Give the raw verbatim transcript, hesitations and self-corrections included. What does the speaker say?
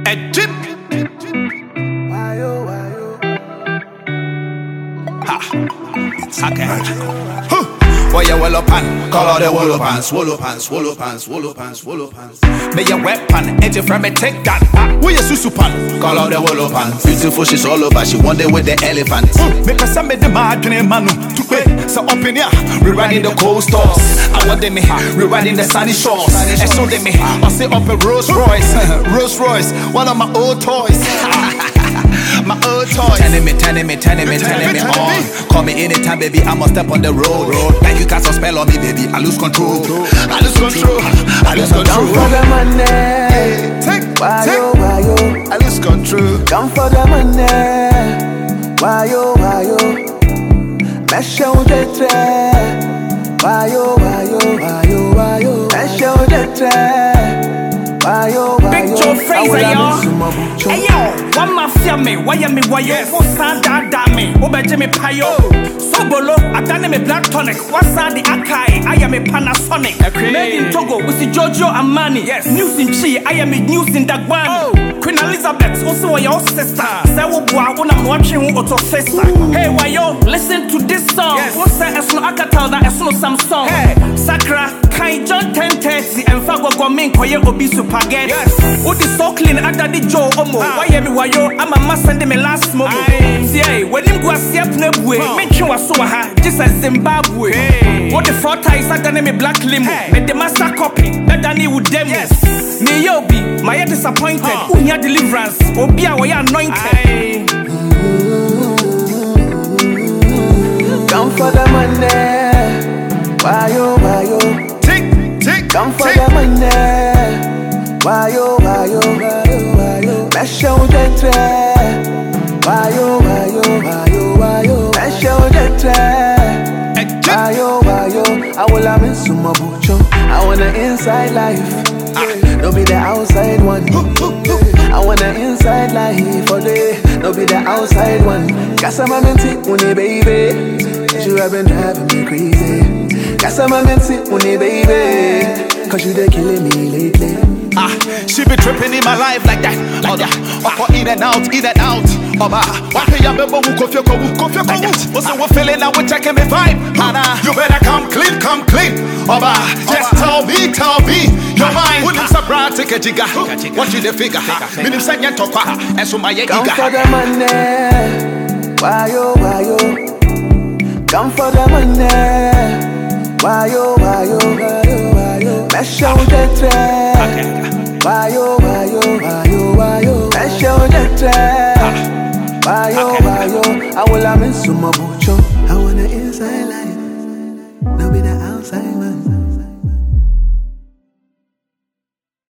A chip. Why oh, why oh. Ha. It's okay. Magical. Huh. Boy, you wallow pan, call out the wallow pan, swallow pan, swallow pan, swallow pan, swallow pan. May your weapon, edge from me take that. Where you susu pan, call out the wallow pan. Beautiful, she's all over, she one day with the elephant. Make us some of the margin manu to pay. So up in here, we riding the cold stores. I want them, we riding the sunny shores. And so they me, I say up a Rolls Royce, Rolls Royce, one of my old toys. My old toys. Telling me, telling me, telling me, telling me on. Call me anytime, baby, I'ma step on the road. Like you cast a spell on me, baby, I lose control. I lose control. I lose control. Come for the money. Take, why take. yo, why yo? I lose control. Come for the money. Why yo, why yo? Mesh out the tray. Why yo, why yo, why yo, why yo? Mesh out the tray. Why yo, why Big yo? Joe Fraser, yo. Hey yo, one mafia me, why am me, why yo? What's that da me? Obeje me payo. Sobolo, I done me black tonic. What's that the Akai? I am a Panasonic. Made in Togo, with the Giorgio Armani. Yes. News in Chi, I am a news in Dagban. Oh. Queen Elizabeth, also your sister. Sewo boa, when I'm watching auto sister. Hey, why yo? Listen to this song. Yes. What's that? It's no Akatal, that it's no Samsung. Hey, Sakra, Kai John ten thirty, and Fago Gomin, Koye Obisu Paget. Yes. What is so clean, I did Joe Omo. Why am I, why yo? I'm a master in me last moment. See, when you go a step nebwe, make sure I saw her, just as Zimbabwe. Hey. What the four ties I done me black limo. Hey. The master copy, that Danny would demo. Yes. Me yobi, my head disappointed. Huh. Unya deliverance, Obia we anointed. Aye. Come for the money. Why yo, why yo? Tick, tick. Come for tick. the money. Why yo, why yo, why yo, why yo? Mesh out the tray. Why yo, why yo, why yo, why yo? Mesh out the tray. Why yo, why yo? I will have in summa bucho. I want an inside life. Don't be the outside one. I want an inside life for day. Don't be the outside one. Got some menti money, baby. You have been driving me crazy. Got some menti money, baby. Cause you they killing me lately. Ah, she be tripping in my life like that, like that. Up in and out, in and out. Oba, why can you remember who coffee ko, coffee ko? What's the one feeling now? We checking me vibe, Hana. You better come clean, come clean. Oba, just tell me, tell me your mind. Who lives a brand take a jigga? What you the figure? Minim sanya toka, and so my come for the money. Why yo, why yo? Come for the money. Why yo, why yo, why yo, why yo? Mesh out the tray. Why yo, why yo, why yo, why yo? Mesh out the tray. Why yo, why yo? I will have in summa bucho. I want the inside life, no be the outside.